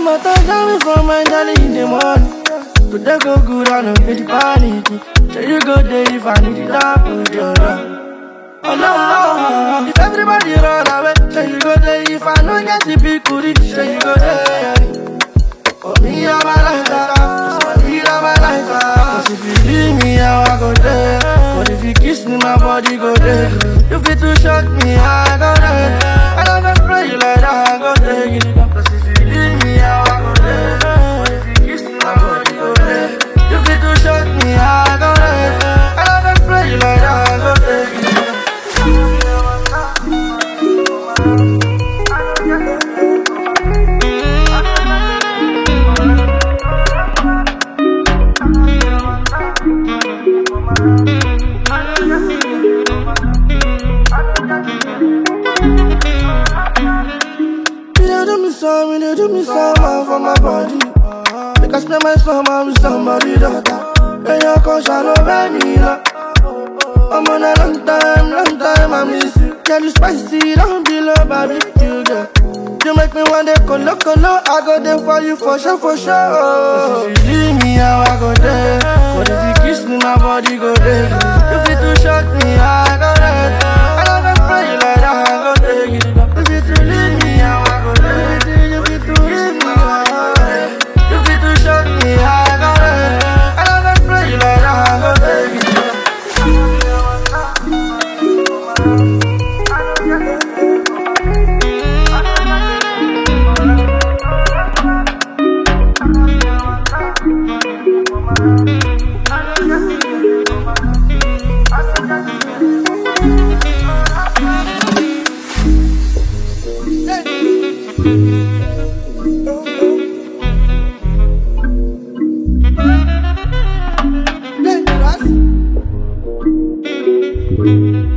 my time coming from my dolly in the morning. Today go good, I don't get the panic. So you go there if I need it up with your love. Oh no, if everybody run away, so you go there if I don't get the big goodie, so you go there. For me, I'm a lighter, for me, I'm a lighter. Cause if you leave me, I go there. But if you kiss me, my body go there. You fit to shock me, I go there. I don't go spray you like that, I go there. Cause if you leave me, I go there. But if you kiss me, my body go there. You fit to shock me, I go there. I don't go spray you like that, I go there. You do me some for my body. Make I spend my summer with somebody daughter. When you come, shall know vanilla. I'm on a long time, I miss you. Girl, you spicy, don't be low, baby, you girl. You make me want to colo, I go there for you for sure, for sure. If you leave me, how I go there. But if you kiss me, my body go there. You fit to shock me, I go there. I don't go spray you like that, I go there. If you to leave me, how I go there. You fit to leave me, how I go there. You fit to shock me, I go there. I don't go spray you like that, I go there. Dangerous.